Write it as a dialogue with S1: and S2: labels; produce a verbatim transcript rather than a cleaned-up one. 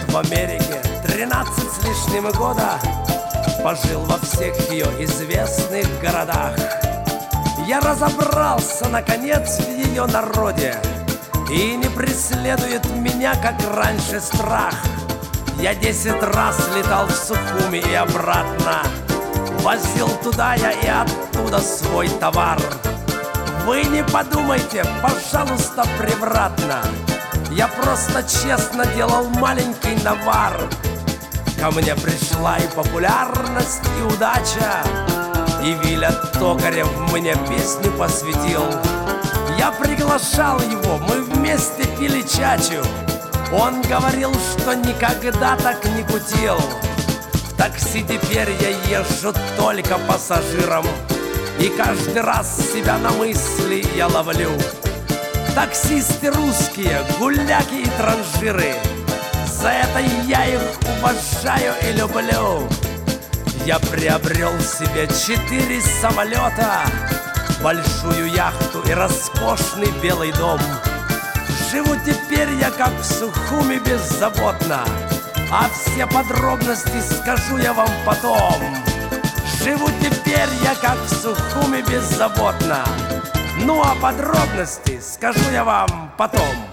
S1: в Америке тринадцать с лишним года, пожил во всех ее известных городах. Я разобрался, наконец, в ее народе, и не преследует меня, как раньше, страх. Я десять раз летал в Сухуми и обратно, возил туда я и оттуда свой товар. Вы не подумайте, пожалуйста, превратно, я просто честно делал маленький навар. Ко мне пришла и популярность, и удача, и Виля Токарев мне песню посвятил. Я приглашал его, мы вместе пили чачу. Он говорил, что никогда так не кутил. В такси теперь я езжу только пассажиром, и каждый раз себя на мысли я ловлю. Таксисты русские, гуляки и транжиры, за это я их уважаю и люблю. Я приобрел себе четыре самолета, большую яхту и роскошный белый дом. Живу теперь я как в Сухуми беззаботно, а все подробности скажу я вам потом. Живу теперь я как в Сухуми беззаботно, ну а подробности скажу я вам потом.